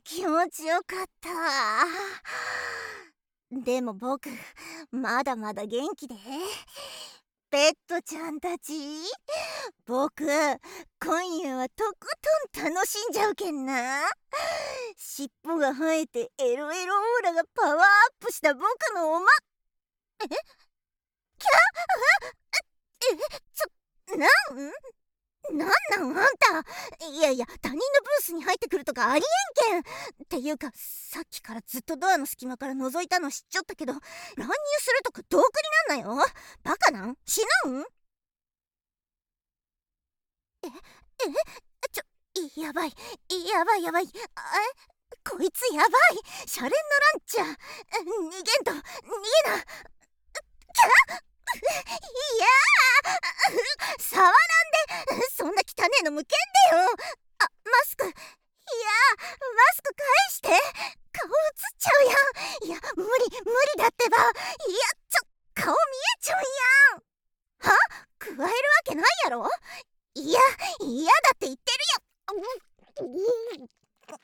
気持ちよかった。でも僕、まだまだ元気で。ペットちゃんたち、僕、今夜はとことん楽しんじゃうけんな。尻尾が生えてエロエロオーラがパワーアップした僕のおま、え、キャえ、なんなんあんた。いやいや、他人のブースに入ってくるとかありえんけん。っていうか、さっきからずっとドアの隙間から覗いたの知っちゃったけど、乱入するとかどうくになんなよ。バカなん死ぬん。え、ちやばい、やばいやばい。こいつやばい。シャレにならんちゃ。逃げんと、逃げな。いや触らんで。そんな汚ねえの向けんでよ。マスク。いやマスク返して。顔映っちゃうやん。いや無理だってば。いや顔見えちゃうやん。は加えるわけないやろ。いや嫌だって言ってるよ。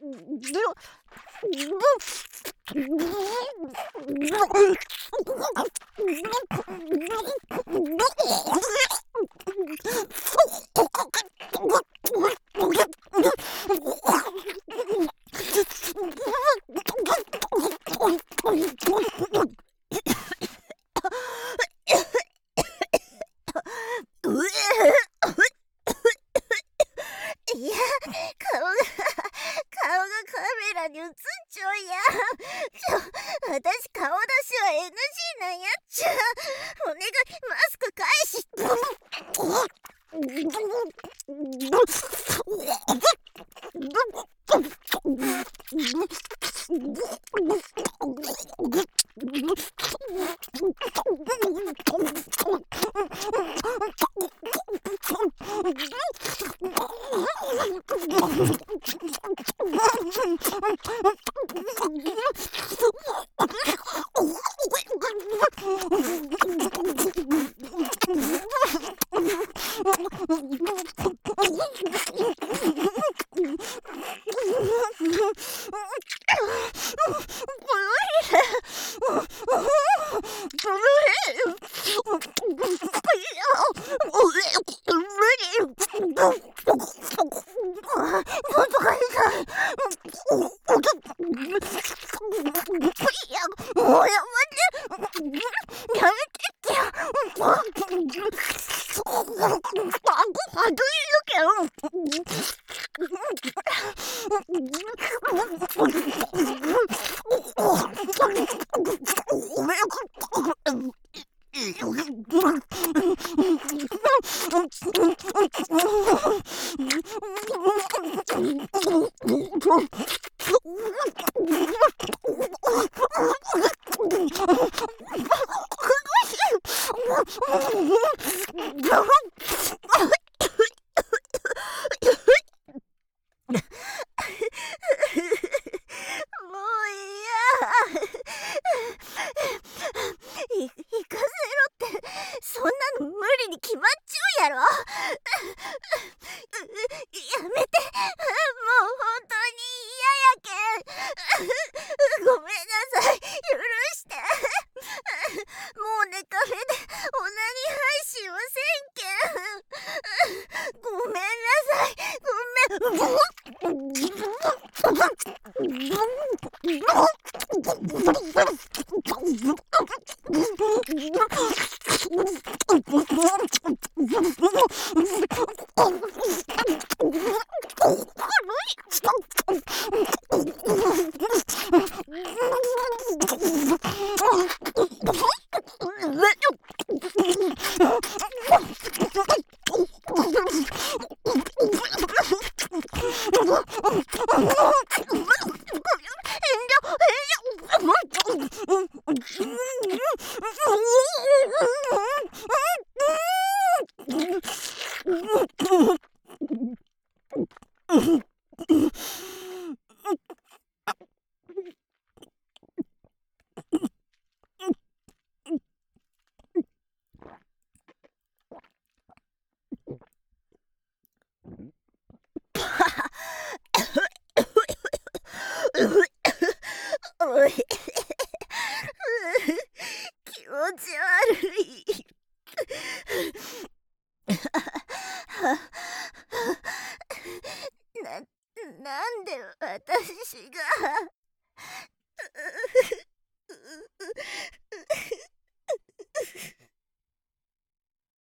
いや顔がカメラに映っちゃうやん。私顔出しは NG なんやっちゃ。お願いマスク返し。もうやめてってよ。もう嫌。行かせろって。そんなの無理に決まっちゃうやろ。やめて。もう本当に嫌やけん。ごめんなさい。許して。もうネカフェでオナニー配信はせんけん。ごめんなさい。ごめん。 が